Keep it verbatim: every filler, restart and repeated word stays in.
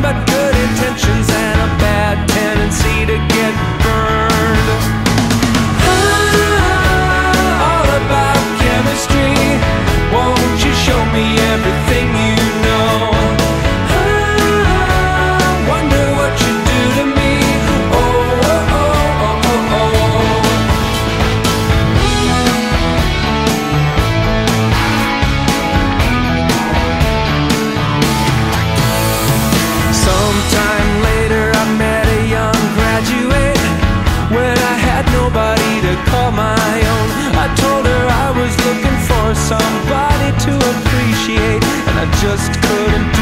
but good intentions and a bad tendency to get burned. Ah, all about chemistry. Won't you show me everything you know? Ah, wonder what you do to me. Oh, oh, oh, oh, oh, oh. Sometime later I met a young graduate when I had nobody to call my own. I told her I was looking for somebody to appreciate, and I just couldn't